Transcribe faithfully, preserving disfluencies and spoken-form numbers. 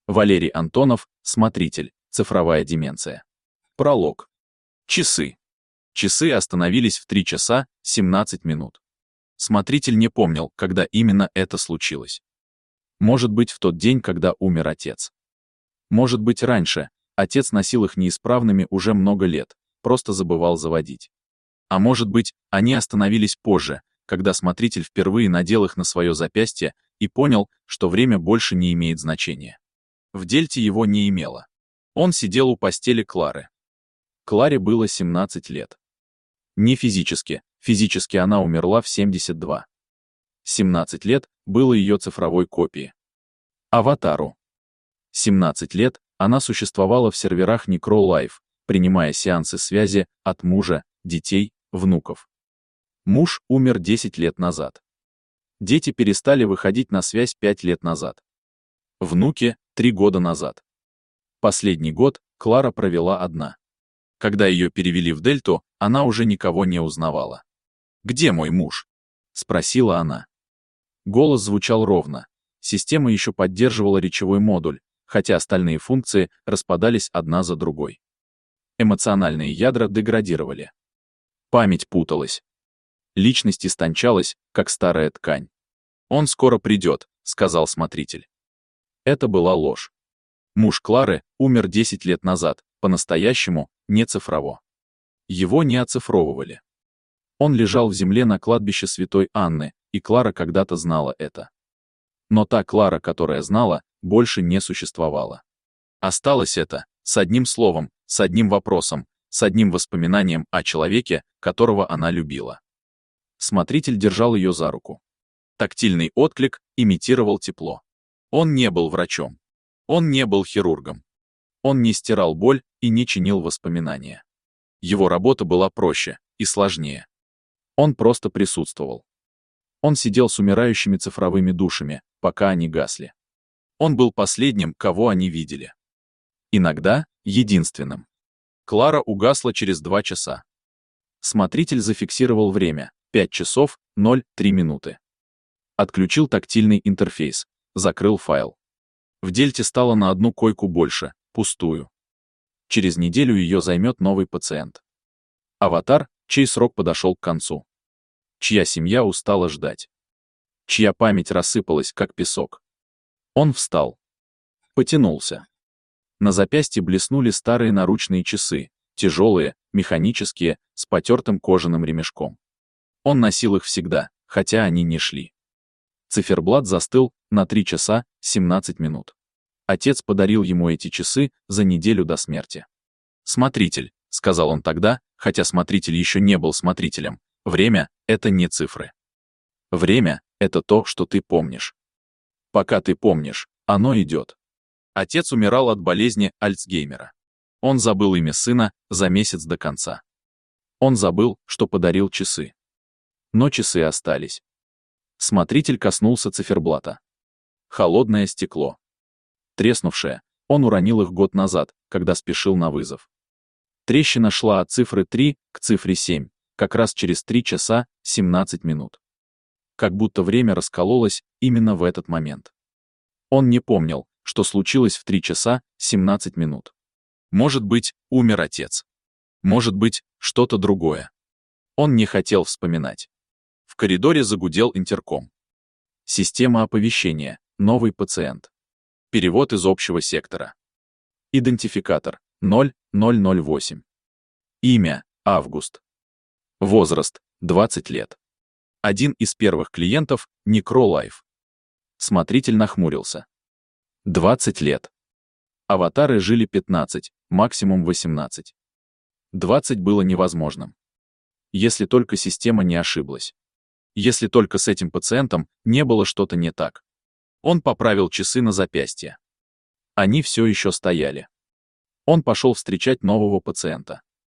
Валерий Антонов, смотритель, цифровая деменция. Пролог. Часы. Часы остановились в три часа семнадцать минут. Смотритель не помнил, когда именно это случилось. Может быть, в тот день, когда умер отец. Может быть, раньше. Отец носил их неисправными уже много лет, просто забывал заводить. А может быть, они остановились позже, когда смотритель впервые надел их на свое запястье и понял, что время больше не имеет значения. В дельте его не имело. Он сидел у постели Клары. Кларе было семнадцать лет. Не физически, физически она умерла в семьдесят два. семнадцать лет было ее цифровой копией. Аватару. семнадцать лет она существовала в серверах NecroLife, принимая сеансы связи от мужа, детей, внуков. Муж умер десять лет назад. Дети перестали выходить на связь пять лет назад. Внуки — три года назад. Последний год Клара провела одна. Когда ее перевели в Дельту, она уже никого не узнавала. «Где мой муж?» — спросила она. Голос звучал ровно. Система еще поддерживала речевой модуль, хотя остальные функции распадались одна за другой. Эмоциональные ядра деградировали. Память путалась. Личность истончалась, как старая ткань. «Он скоро придет», — сказал смотритель. Это была ложь. Муж Клары умер десять лет назад, по-настоящему, не цифрово. Его не оцифровывали. Он лежал в земле на кладбище Святой Анны, и Клара когда-то знала это. Но та Клара, которая знала, больше не существовала. Осталось это с одним словом, с одним вопросом, с одним воспоминанием о человеке, которого она любила. Смотритель держал ее за руку. Тактильный отклик имитировал тепло. Он не был врачом. Он не был хирургом. Он не стирал боль и не чинил воспоминания. Его работа была проще и сложнее. Он просто присутствовал. Он сидел с умирающими цифровыми душами, пока они гасли. Он был последним, кого они видели. Иногда единственным. Клара угасла через два часа. Смотритель зафиксировал время — пять часов ноль три минуты. Отключил тактильный интерфейс, закрыл файл. В дельте стало на одну койку больше, пустую. Через неделю ее займет новый пациент. Аватар, чей срок подошел к концу. Чья семья устала ждать. Чья память рассыпалась, как песок. Он встал. Потянулся. На запястье блеснули старые наручные часы, тяжелые, механические, с потертым кожаным ремешком. Он носил их всегда, хотя они не шли. Циферблат застыл на три часа семнадцать минут. Отец подарил ему эти часы за неделю до смерти. «Смотритель», — сказал он тогда, хотя смотритель еще не был смотрителем, — «время — это не цифры. Время — это то, что ты помнишь. Пока ты помнишь, оно идет». Отец умирал от болезни Альцгеймера. Он забыл имя сына за месяц до конца. Он забыл, что подарил часы. Но часы остались. Смотритель коснулся циферблата. Холодное стекло. Треснувшее, он уронил их год назад, когда спешил на вызов. Трещина шла от цифры три к цифре семь, как раз через три часа семнадцать минут. Как будто время раскололось именно в этот момент. Он не помнил, что случилось в три часа семнадцать минут. Может быть, умер отец. Может быть, что-то другое. Он не хотел вспоминать. В коридоре загудел интерком. Система оповещения. Новый пациент. Перевод из общего сектора. Идентификатор ноль ноль ноль восемь. Имя Август. Возраст двадцать лет. Один из первых клиентов NecroLife. Смотритель нахмурился. двадцать лет. Аватары жили пятнадцать, максимум восемнадцать. двадцать было невозможным. Если только система не ошиблась. Если только с этим пациентом не было что-то не так. Он поправил часы на запястье. Они все еще стояли. Он пошел встречать нового пациента.